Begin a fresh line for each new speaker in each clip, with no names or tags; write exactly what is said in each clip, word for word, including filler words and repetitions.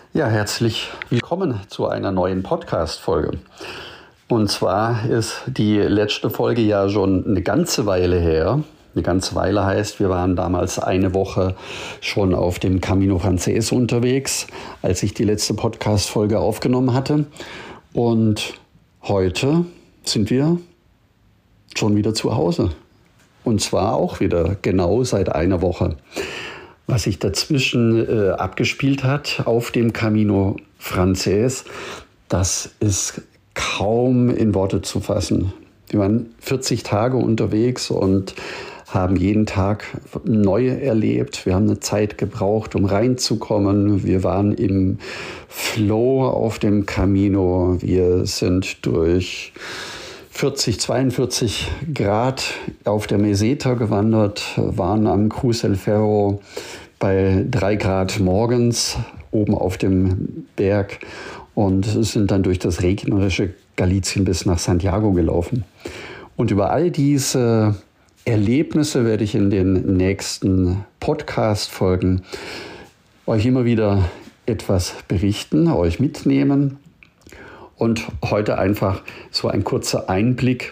Ja, herzlich willkommen zu einer neuen Podcast-Folge. Und zwar ist die letzte Folge ja schon eine ganze Weile her. Eine ganze Weile heißt, wir waren damals eine Woche schon auf dem Camino Frances unterwegs, als ich die letzte Podcast-Folge aufgenommen hatte. Und heute sind wir schon wieder zu Hause. Und zwar auch wieder genau seit einer Woche. Was sich dazwischen äh, abgespielt hat auf dem Camino Frances, das ist kaum in Worte zu fassen. Wir waren vierzig Tage unterwegs und haben jeden Tag neu erlebt. Wir haben eine Zeit gebraucht, um reinzukommen. Wir waren im Flow auf dem Camino. Wir sind durch vierzig, zweiundvierzig Grad auf der Meseta gewandert, waren am Cruz del Ferro bei drei Grad morgens oben auf dem Berg und sind dann durch das regnerische Galicien bis nach Santiago gelaufen. Und über all diese Erlebnisse werde ich in den nächsten Podcast-Folgen euch immer wieder etwas berichten, euch mitnehmen. Und heute einfach so ein kurzer Einblick,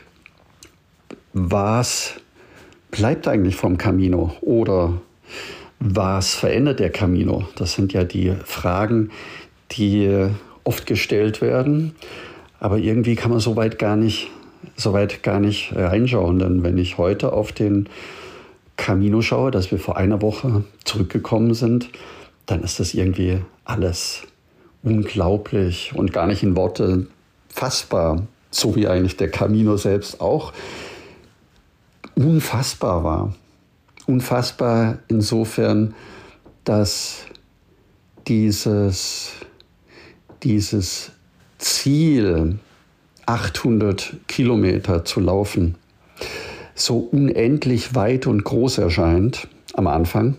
was bleibt eigentlich vom Camino oder was verändert der Camino? Das sind ja die Fragen, die oft gestellt werden, aber irgendwie kann man so weit gar nicht, so weit gar nicht reinschauen. Denn wenn ich heute auf den Camino schaue, dass wir vor einer Woche zurückgekommen sind, dann ist das irgendwie alles unglaublich und gar nicht in Worte fassbar, so wie eigentlich der Camino selbst auch unfassbar war. Unfassbar insofern, dass dieses, dieses Ziel, achthundert Kilometer zu laufen, so unendlich weit und groß erscheint am Anfang,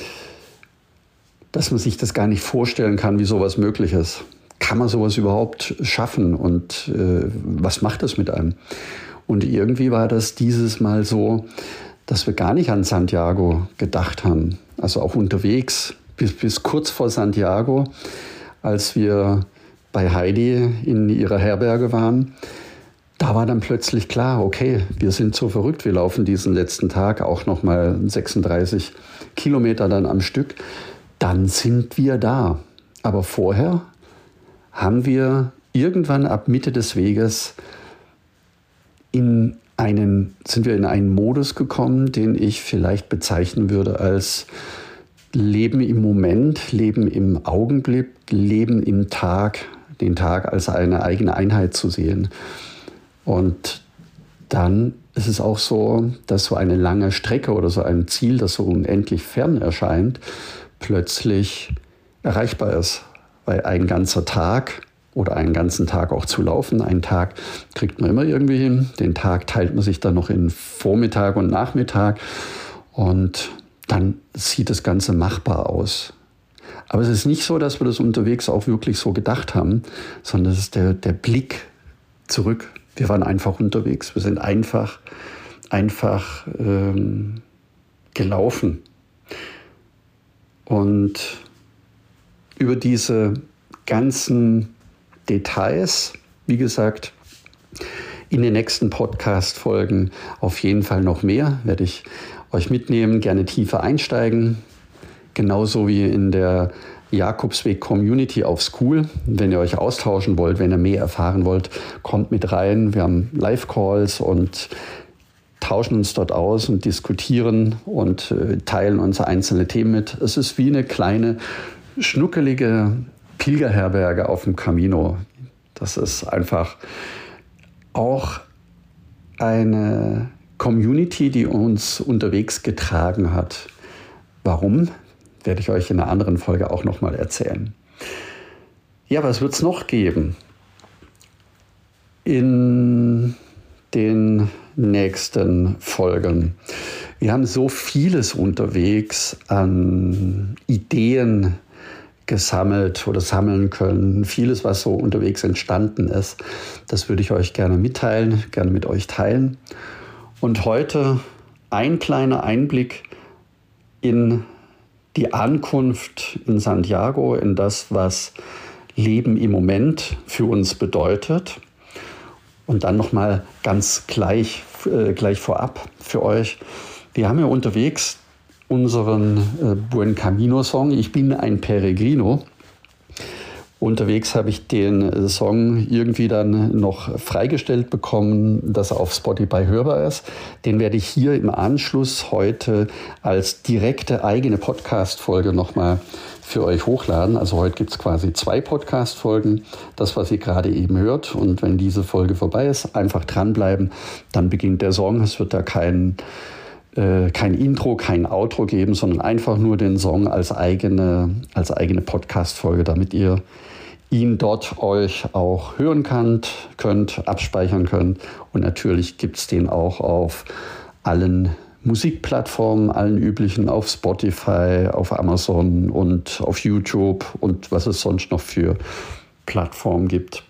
dass man sich das gar nicht vorstellen kann, wie sowas möglich ist. Kann man sowas überhaupt schaffen und äh, was macht das mit einem? Und irgendwie war das dieses Mal so, dass wir gar nicht an Santiago gedacht haben. Also auch unterwegs, bis, bis kurz vor Santiago, als wir bei Heidi in ihrer Herberge waren, da war dann plötzlich klar, okay, wir sind so verrückt, wir laufen diesen letzten Tag auch nochmal sechsunddreißig Kilometer dann am Stück. Dann sind wir da. Aber vorher haben wir irgendwann ab Mitte des Weges in einen, sind wir in einen Modus gekommen, den ich vielleicht bezeichnen würde als Leben im Moment, Leben im Augenblick, Leben im Tag, den Tag als eine eigene Einheit zu sehen. Und dann ist es auch so, dass so eine lange Strecke oder so ein Ziel, das so unendlich fern erscheint, plötzlich erreichbar ist. Weil ein ganzer Tag oder einen ganzen Tag auch zu laufen, einen Tag kriegt man immer irgendwie hin. Den Tag teilt man sich dann noch in Vormittag und Nachmittag und dann sieht das Ganze machbar aus. Aber es ist nicht so, dass wir das unterwegs auch wirklich so gedacht haben, sondern es ist der, der Blick zurück. Wir waren einfach unterwegs. Wir sind einfach, einfach ähm, gelaufen. Und über diese ganzen Details, wie gesagt, in den nächsten Podcast-Folgen auf jeden Fall noch mehr, werde ich euch mitnehmen, gerne tiefer einsteigen. Genauso wie in der Jakobsweg-Community auf School. Wenn ihr euch austauschen wollt, wenn ihr mehr erfahren wollt, kommt mit rein. Wir haben Live-Calls und tauschen uns dort aus und diskutieren und äh, teilen unsere einzelnen Themen mit. Es ist wie eine kleine, schnuckelige Pilgerherberge auf dem Camino. Das ist einfach auch eine Community, die uns unterwegs getragen hat. Warum? Werde ich euch in einer anderen Folge auch nochmal erzählen. Ja, was wird es noch geben? In den nächsten Folgen. Wir haben so vieles unterwegs an Ideen gesammelt oder sammeln können. Vieles, was so unterwegs entstanden ist, das würde ich euch gerne mitteilen, gerne mit euch teilen. Und heute ein kleiner Einblick in die Ankunft in Santiago, in das, was Leben im Moment für uns bedeutet. Und dann nochmal ganz gleich, äh, gleich vorab für euch. Wir haben ja unterwegs unseren äh, Buen Camino-Song, Ich bin ein Peregrino. Unterwegs habe ich den Song irgendwie dann noch freigestellt bekommen, dass er auf Spotify hörbar ist. Den werde ich hier im Anschluss heute als direkte eigene Podcast-Folge nochmal für euch hochladen. Also heute gibt es quasi zwei Podcast-Folgen, das, was ihr gerade eben hört. Und wenn diese Folge vorbei ist, einfach dranbleiben, dann beginnt der Song. Es wird da kein, äh, kein Intro, kein Outro geben, sondern einfach nur den Song als eigene, als eigene Podcast-Folge, damit ihr ihn dort euch auch hören könnt, könnt, abspeichern könnt. Und natürlich gibt es den auch auf allen Musikplattformen, allen üblichen, auf Spotify, auf Amazon und auf YouTube und was es sonst noch für Plattformen gibt.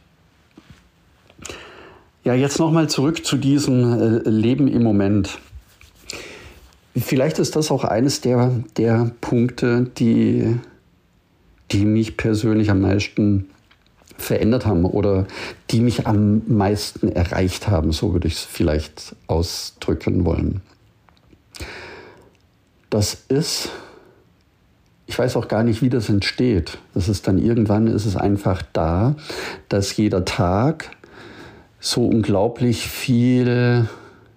Ja, jetzt nochmal zurück zu diesem äh, Leben im Moment. Vielleicht ist das auch eines der, der Punkte, die die mich persönlich am meisten verändert haben oder die mich am meisten erreicht haben, so würde ich es vielleicht ausdrücken wollen. Das ist, ich weiß auch gar nicht, wie das entsteht. Das ist dann irgendwann, ist es einfach da, dass jeder Tag so unglaublich viel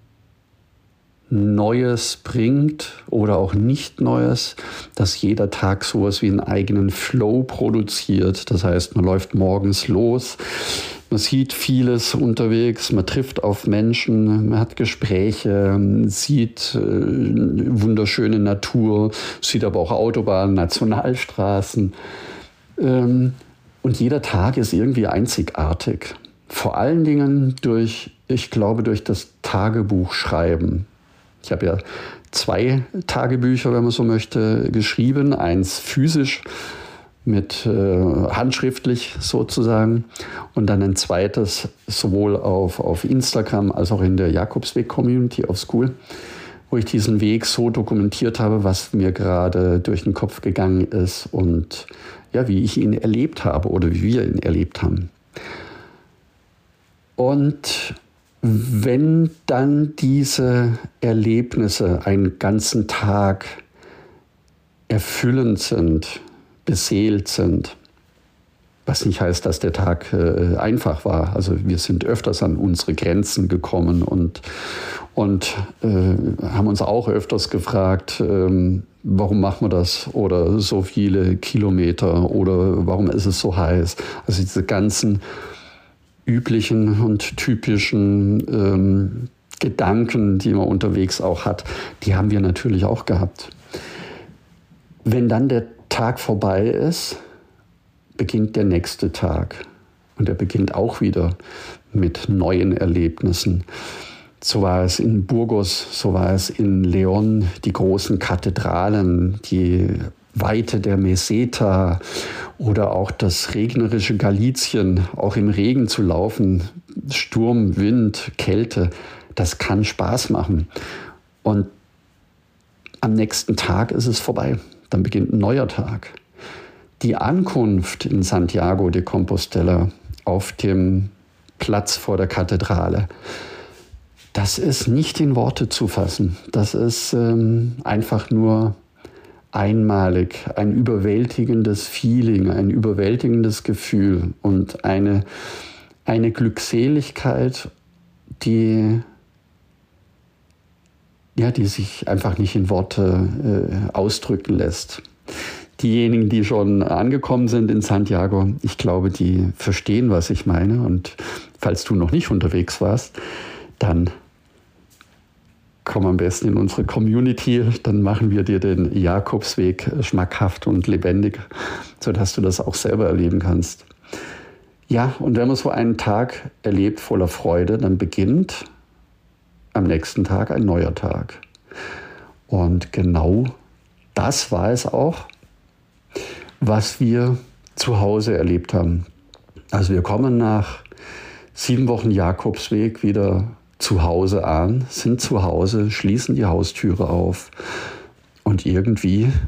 Neues bringt oder auch nicht Neues, dass jeder Tag sowas wie einen eigenen Flow produziert. Das heißt, man läuft morgens los, man sieht vieles unterwegs, man trifft auf Menschen, man hat Gespräche, sieht äh, wunderschöne Natur, sieht aber auch Autobahnen, Nationalstraßen. Ähm, und jeder Tag ist irgendwie einzigartig. Vor allen Dingen durch, ich glaube, durch das Tagebuchschreiben. Ich habe ja zwei Tagebücher, wenn man so möchte, geschrieben. Eins physisch, mit äh, handschriftlich sozusagen. Und dann ein zweites sowohl auf, auf Instagram als auch in der Jakobsweg-Community auf School, wo ich diesen Weg so dokumentiert habe, was mir gerade durch den Kopf gegangen ist und ja, wie ich ihn erlebt habe oder wie wir ihn erlebt haben. Und wenn dann diese Erlebnisse einen ganzen Tag erfüllend sind, beseelt sind, was nicht heißt, dass der Tag äh, einfach war. Also wir sind öfters an unsere Grenzen gekommen und, und äh, haben uns auch öfters gefragt, ähm, warum machen wir das oder so viele Kilometer oder warum ist es so heiß. Also diese ganzen üblichen und typischen ähm, Gedanken, die man unterwegs auch hat, die haben wir natürlich auch gehabt. Wenn dann der Tag vorbei ist, beginnt der nächste Tag. Und er beginnt auch wieder mit neuen Erlebnissen. So war es in Burgos, so war es in León, die großen Kathedralen, die Weite der Meseta oder auch das regnerische Galizien, auch im Regen zu laufen, Sturm, Wind, Kälte, das kann Spaß machen. Und am nächsten Tag ist es vorbei, dann beginnt ein neuer Tag. Die Ankunft in Santiago de Compostela auf dem Platz vor der Kathedrale, das ist nicht in Worte zu fassen. Das ist ähm, einfach nur einmalig, ein überwältigendes Feeling, ein überwältigendes Gefühl und eine, eine Glückseligkeit, die, ja, die sich einfach nicht in Worte äh, ausdrücken lässt. Diejenigen, die schon angekommen sind in Santiago, ich glaube, die verstehen, was ich meine. Und falls du noch nicht unterwegs warst, dann komm am besten in unsere Community, dann machen wir dir den Jakobsweg schmackhaft und lebendig, sodass du das auch selber erleben kannst. Ja, und wenn man so einen Tag erlebt voller Freude, dann beginnt am nächsten Tag ein neuer Tag. Und genau das war es auch, was wir zu Hause erlebt haben. Also wir kommen nach sieben Wochen Jakobsweg wieder zu Hause an, sind zu Hause, schließen die Haustüre auf und irgendwie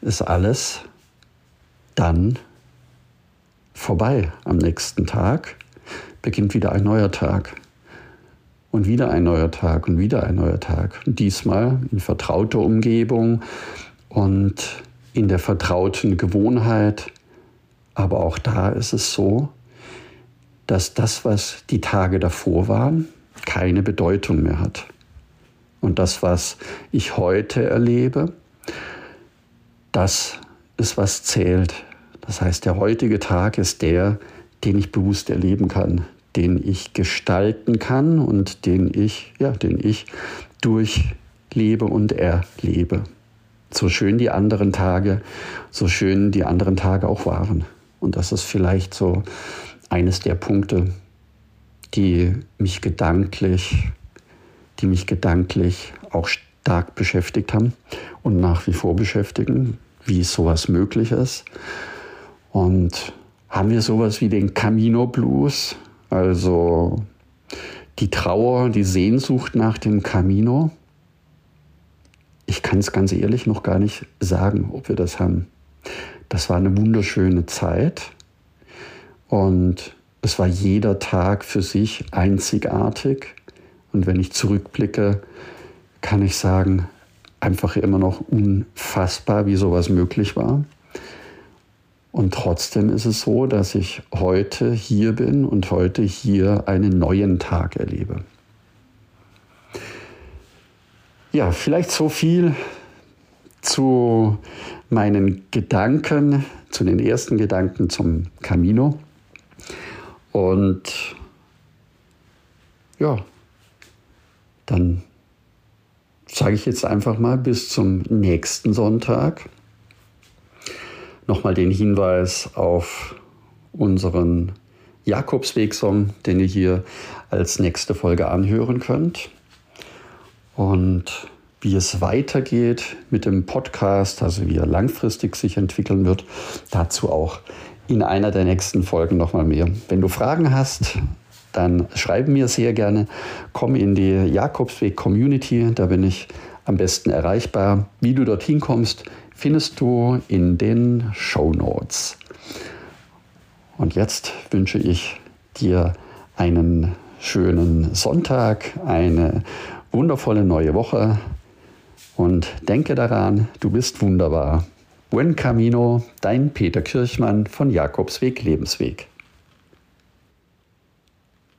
ist alles dann vorbei. Am nächsten Tag beginnt wieder ein neuer Tag. Und wieder ein neuer Tag und wieder ein neuer Tag. Und diesmal in vertrauter Umgebung und in der vertrauten Gewohnheit. Aber auch da ist es so, dass das, was die Tage davor waren, keine Bedeutung mehr hat. Und das, was ich heute erlebe, das ist, was zählt. Das heißt, der heutige Tag ist der, den ich bewusst erleben kann, den ich gestalten kann und den ich, ja, den ich durchlebe und erlebe. So schön die anderen Tage, so schön die anderen Tage auch waren. Und das ist vielleicht so eines der Punkte, die mich gedanklich, die mich gedanklich auch stark beschäftigt haben und nach wie vor beschäftigen, wie sowas möglich ist. Und haben wir sowas wie den Camino Blues, also die Trauer, die Sehnsucht nach dem Camino? Ich kann es ganz ehrlich noch gar nicht sagen, ob wir das haben. Das war eine wunderschöne Zeit und es war jeder Tag für sich einzigartig. Und wenn ich zurückblicke, kann ich sagen, einfach immer noch unfassbar, wie sowas möglich war. Und trotzdem ist es so, dass ich heute hier bin und heute hier einen neuen Tag erlebe. Ja, vielleicht so viel zu meinen Gedanken, zu den ersten Gedanken zum Camino. Und ja, dann sage ich jetzt einfach mal bis zum nächsten Sonntag. Nochmal den Hinweis auf unseren Jakobsweg-Song, den ihr hier als nächste Folge anhören könnt. Und wie es weitergeht mit dem Podcast, also wie er langfristig sich entwickeln wird, dazu auch in einer der nächsten Folgen nochmal mehr. Wenn du Fragen hast, dann schreib mir sehr gerne. Komm in die Jakobsweg-Community, da bin ich am besten erreichbar. Wie du dorthin kommst, findest du in den Shownotes. Und jetzt wünsche ich dir einen schönen Sonntag, eine wundervolle neue Woche und denke daran, du bist wunderbar. Buen Camino, dein Peter Kirchmann von Jakobsweg Lebensweg.